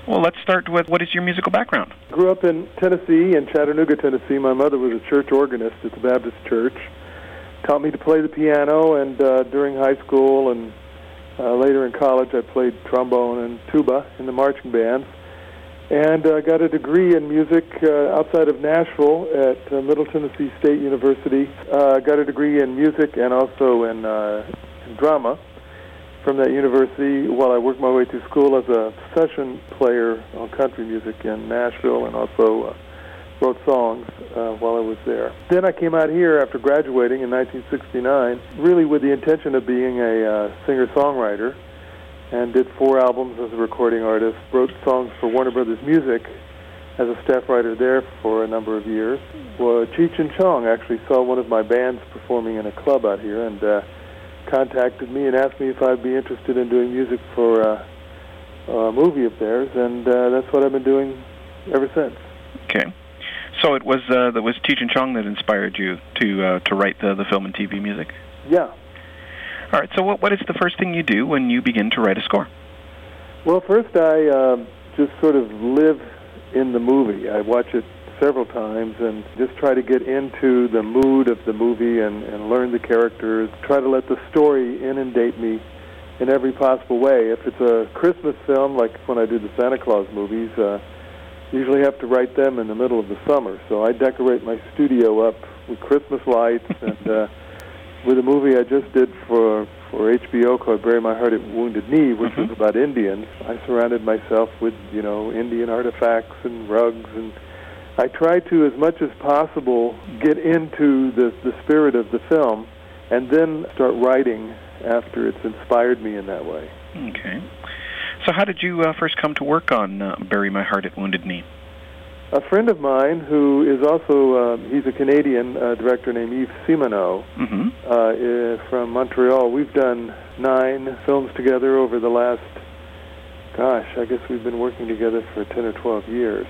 Well, let's start with what is your musical background? Grew up in Tennessee, in Chattanooga, Tennessee. My mother was a church organist at the Baptist Church. Taught me to play the piano, and during high school and later in college I played trombone and tuba in the marching bands. And got a degree in music outside of Nashville at Middle Tennessee State University. Got a degree in music and also in drama from that university while I worked my way through school as a session player on country music in Nashville, and also wrote songs while I was there. Then I came out here after graduating in 1969, really with the intention of being a singer-songwriter, and did 4 albums as a recording artist, wrote songs for Warner Brothers Music as a staff writer there for a number of years. Well, Cheech and Chong actually saw one of my bands performing in a club out here, and contacted me and asked me if I'd be interested in doing music for a movie of theirs, and that's what I've been doing ever since. Okay. So it was Cheech and Chong that inspired you to write the film and TV music? Yeah. All right, so what is the first thing you do when you begin to write a score? Well, first I just sort of live in the movie. I watch it several times and just try to get into the mood of the movie and learn the characters, try to let the story inundate me in every possible way. If it's a Christmas film, like when I do the Santa Claus movies, usually have to write them in the middle of the summer. So I decorate my studio up with Christmas lights, and with a movie I just did for HBO called Bury My Heart at Wounded Knee, which was about Indians, I surrounded myself with, Indian artifacts and rugs, and I try to, as much as possible, get into the spirit of the film and then start writing after it's inspired me in that way. Okay. So how did you first come to work on Bury My Heart at Wounded Knee? A friend of mine who is also, he's a Canadian director named Yves Simoneau, from Montreal. We've done 9 films together over the last, I guess we've been working together for 10 or 12 years.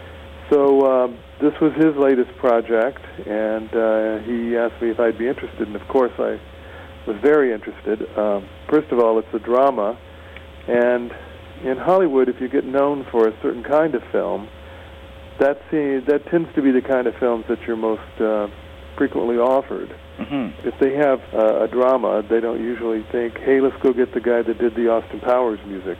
So this was his latest project, and he asked me if I'd be interested, and of course I was very interested. First of all, it's a drama, and in Hollywood, if you get known for a certain kind of film, that tends to be the kind of films that you're most frequently offered. Mm-hmm. If they have a drama, they don't usually think, hey, let's go get the guy that did the Austin Powers music.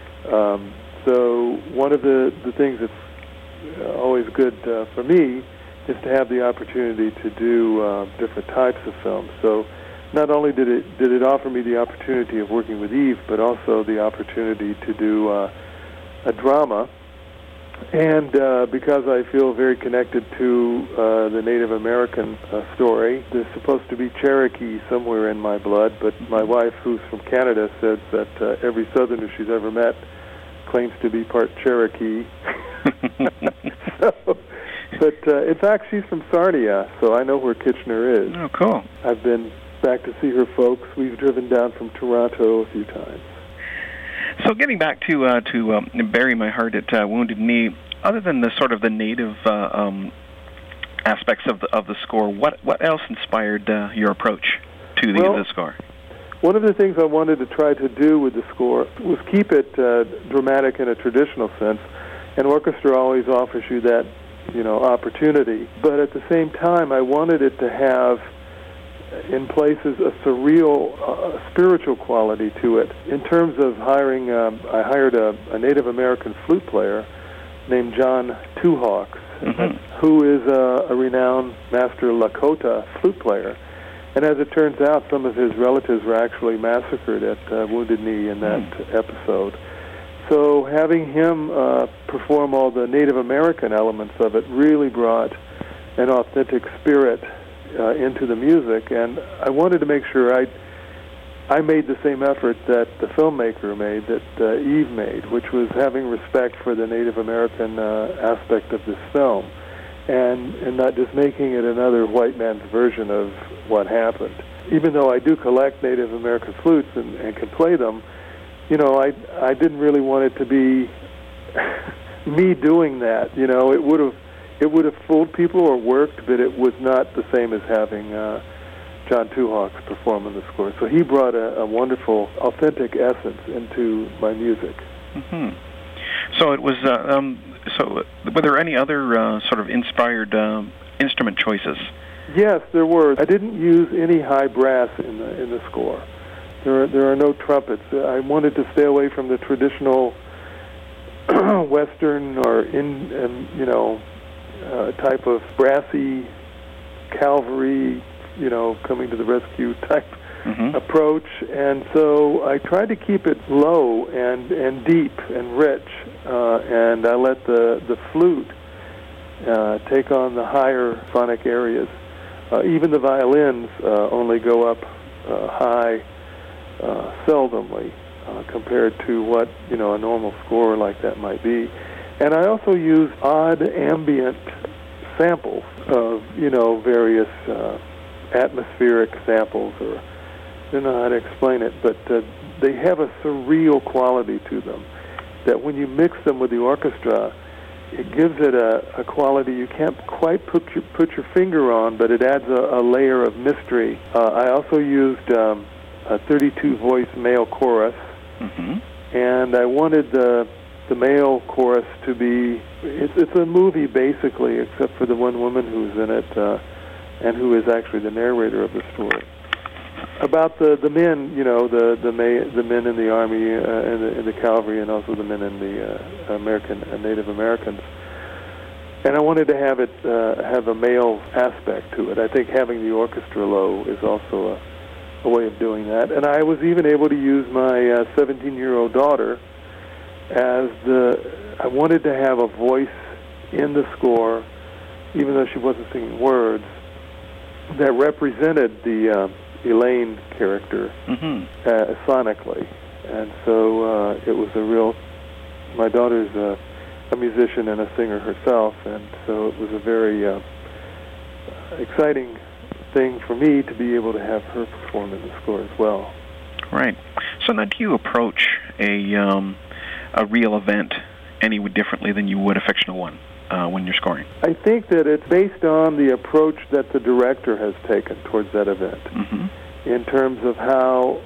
So one of the things that's always good for me is to have the opportunity to do different types of films. So not only did it offer me the opportunity of working with Yves, but also the opportunity to do a drama. And because I feel very connected to the Native American story, there's supposed to be Cherokee somewhere in my blood, but my wife, who's from Canada, says that every Southerner she's ever met claims to be part Cherokee. But in fact, she's from Sarnia, so I know where Kitchener is. Oh, cool. I've been back to see her folks. We've driven down from Toronto a few times. So getting back to Bury My Heart at Wounded Knee, other than the sort of the native aspects of the score, what else inspired your approach to the score? One of the things I wanted to try to do with the score was keep it dramatic in a traditional sense. An orchestra always offers you that, opportunity. But at the same time, I wanted it to have, in places, a surreal, spiritual quality to it. In terms of hiring, I hired a Native American flute player named John Two Hawks, who is a renowned master Lakota flute player. And as it turns out, some of his relatives were actually massacred at Wounded Knee in that episode. So having him perform all the Native American elements of it really brought an authentic spirit into the music, and I wanted to make sure I made the same effort that the filmmaker made, that Yves made, which was having respect for the Native American aspect of this film, and not just making it another white man's version of what happened. Even though I do collect Native American flutes and can play them, I didn't really want it to be me doing that. It would have fooled people or worked, but it was not the same as having John Two Hawks perform on the score. So he brought a wonderful, authentic essence into my music. Mm-hmm. So it was. So were there any other sort of inspired instrument choices? Yes, there were. I didn't use any high brass in the score. There are no trumpets. I wanted to stay away from the traditional Western or type of brassy cavalry, coming to the rescue type approach. And so I tried to keep it low and deep and rich, and I let the flute take on the higher sonic areas. Even the violins only go up high seldomly compared to what a normal score like that might be. And I also use odd ambient samples of various atmospheric samples, or I don't know how to explain it, but they have a surreal quality to them that when you mix them with the orchestra, it gives it a quality you can't quite put your finger on, but it adds a layer of mystery. I also used a 32-voice male chorus, and I wanted the male chorus to be, it's a movie basically, except for the one woman who's in it, and who is actually the narrator of the story. About the men, the men in the army and in the cavalry, and also the men in the Native Americans. And I wanted to have it have a male aspect to it. I think having the orchestra low is also a way of doing that. And I was even able to use my 17-year-old daughter as I wanted to have a voice in the score, even though she wasn't singing words, that represented the Elaine character sonically. And so it was my daughter's a musician and a singer herself, and so it was a very exciting thing for me to be able to have her perform in the score as well. Right. So now, do you approach a real event any differently than you would a fictional one when you're scoring? I think that it's based on the approach that the director has taken towards that event, in terms of how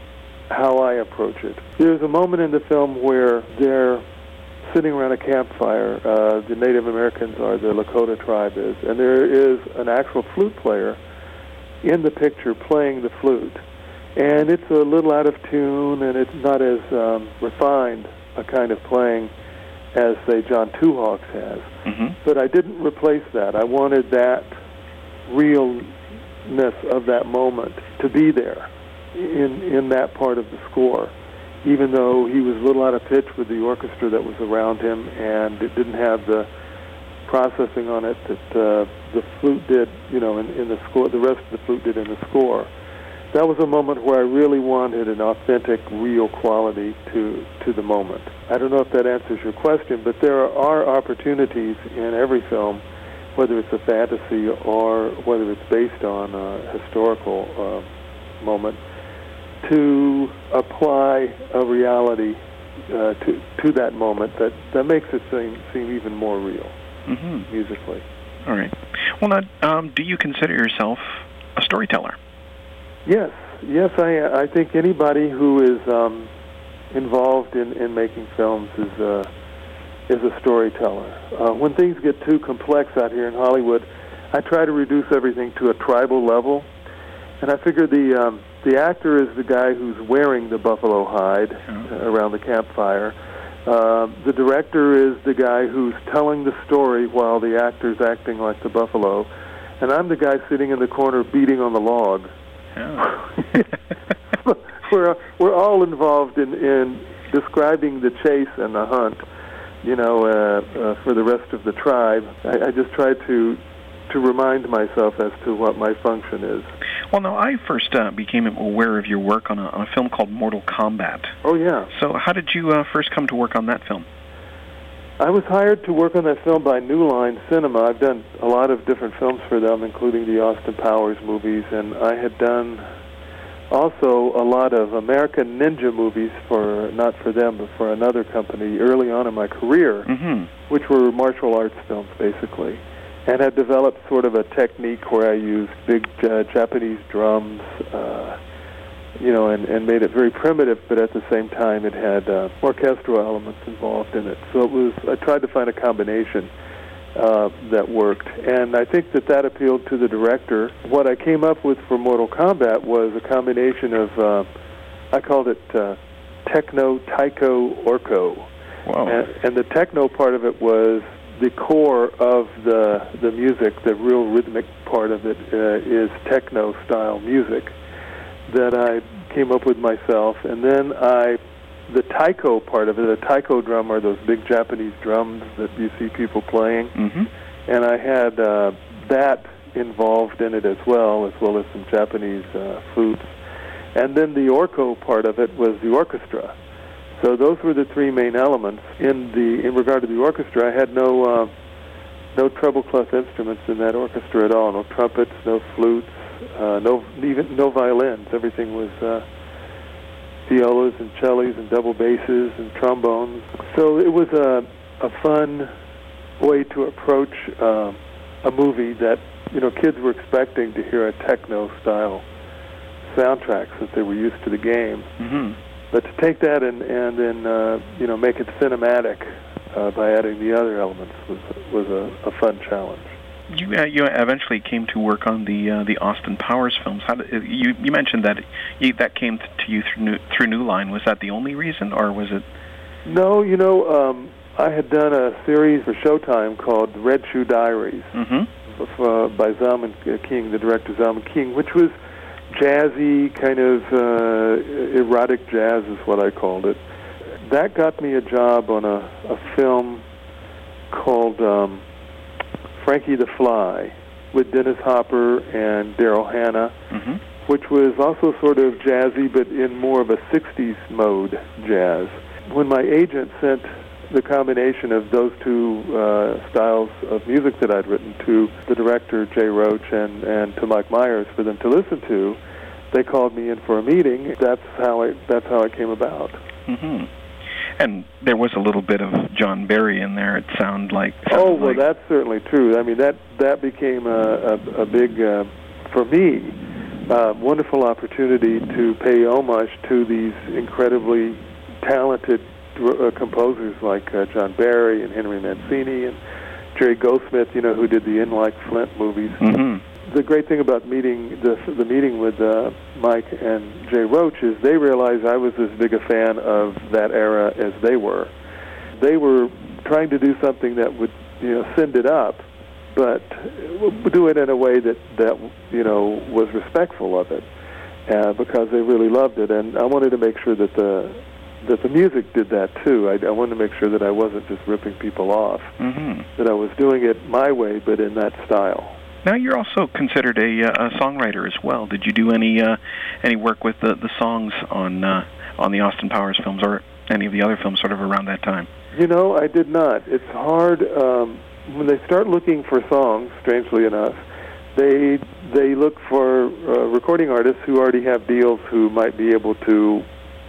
I approach it. There's a moment in the film where they're sitting around a campfire. The Native Americans are the Lakota tribe is, and there is an actual flute player in the picture playing the flute. And it's a little out of tune, and it's not as refined a kind of playing as, say, John Two Hawks has. But I didn't replace that. I wanted that realness of that moment to be there in that part of the score, even though he was a little out of pitch with the orchestra that was around him, and it didn't have the processing on it that the flute did, in the score, the rest of the flute did in the score. That was a moment where I really wanted an authentic, real quality to the moment. I don't know if that answers your question, but there are opportunities in every film, whether it's a fantasy or whether it's based on a historical moment, to apply a reality to that moment that makes it seem even more real musically. All right. Well, now, do you consider yourself a storyteller? Yes. I think anybody who is involved in making films is a storyteller. When things get too complex out here in Hollywood, I try to reduce everything to a tribal level, and I figure the actor is the guy who's wearing the buffalo hide around the campfire. The director is the guy who's telling the story while the actor's acting like the buffalo, and I'm the guy sitting in the corner beating on the log. We're all involved in describing the chase and the hunt, for the rest of the tribe. I just try to remind myself as to what my function is. Well, now, I first became aware of your work on a film called Mortal Kombat. Oh, yeah. So how did you first come to work on that film? I was hired to work on that film by New Line Cinema. I've done a lot of different films for them, including the Austin Powers movies, and I had done also a lot of American Ninja movies, not for them, but for another company early on in my career, which were martial arts films, basically, and had developed sort of a technique where I used big Japanese drums and made it very primitive, but at the same time it had orchestral elements involved in it. So I tried to find a combination that worked, and I think that appealed to the director. What I came up with for Mortal Kombat was a combination of, I called it techno, taiko, orco. Wow. And the techno part of it was the core of the music. The real rhythmic part of it is techno-style music that I came up with myself. And then the taiko part of it, the taiko drum are those big Japanese drums that you see people playing. Mm-hmm. And I had that involved in it as well as some Japanese flutes. And then the orco part of it was the orchestra. So those were the three main elements. In regard to the orchestra, I had no treble clef instruments in that orchestra at all. No trumpets, no flutes, no violins. Everything was violas and cellos and double basses and trombones. So it was a fun way to approach a movie that kids were expecting to hear a techno-style soundtrack since they were used to the game. Mm-hmm. But to take that and then make it cinematic by adding the other elements was a fun challenge. You eventually came to work on the Austin Powers films. You mentioned that that came to you through New Line. Was that the only reason, or was it? No, I had done a series for Showtime called Red Shoe Diaries by Zalman King, the director Zalman King, which was jazzy, kind of erotic jazz is what I called it. That got me a job on a film called Frankie the Fly with Dennis Hopper and Daryl Hannah, which was also sort of jazzy, but in more of a 60s mode jazz. When my agent sent the combination of those two styles of music that I'd written to the director, Jay Roach, and to Mike Myers for them to listen to, they called me in for a meeting. That's how it came about. Mm-hmm. And there was a little bit of John Barry in there, it sounded like. That's certainly true. I mean, that became a big, for me, wonderful opportunity to pay homage to these incredibly talented composers like John Barry and Henry Mancini and Jerry Goldsmith, who did the In Like Flint movies. Mm-hmm. The great thing about the meeting with Mike and Jay Roach is they realized I was as big a fan of that era as they were. They were trying to do something that would, send it up, but do it in a way that was respectful of it, because they really loved it. And I wanted to make sure that the music did that too. I wanted to make sure that I wasn't just ripping people off, that I was doing it my way, but in that style. Now you're also considered a songwriter as well. Did you do any work with the songs on the Austin Powers films or any of the other films sort of around that time? I did not. It's hard when they start looking for songs. Strangely enough, they look for recording artists who already have deals, who might be able to,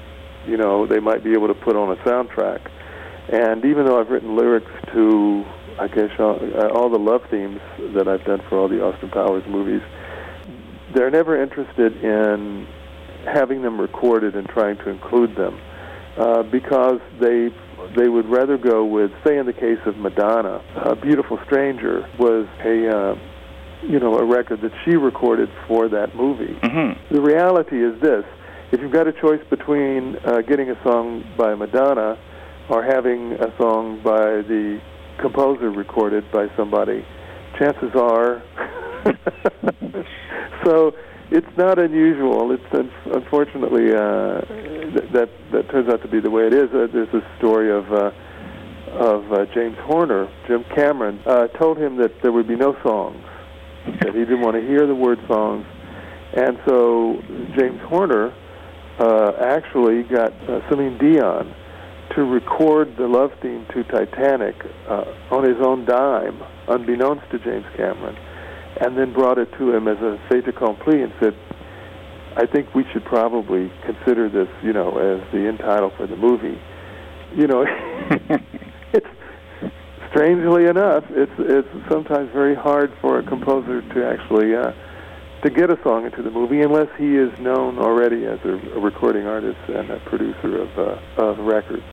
they might be able to put on a soundtrack. And even though I've written lyrics to, I guess, all the love themes that I've done for all the Austin Powers movies, they're never interested in having them recorded and trying to include them, because they would rather go with, say, in the case of Madonna, Beautiful Stranger was a record that she recorded for that movie. Mm-hmm. The reality is this: if you've got a choice between getting a song by Madonna or having a song by the composer recorded by somebody, chances are so it's not unusual. It's unfortunately that turns out to be the way it is. There's a story of James Horner. Jim Cameron told him that there would be no songs, that he didn't want to hear the word songs, and so James Horner actually got Celine Dion to record the love theme to Titanic on his own dime, unbeknownst to James Cameron, and then brought it to him as a fait accompli and said, I think we should probably consider this, as the end title for the movie. It's strangely enough, it's sometimes very hard for a composer to actually to get a song into the movie unless he is known already as a recording artist and a producer of records.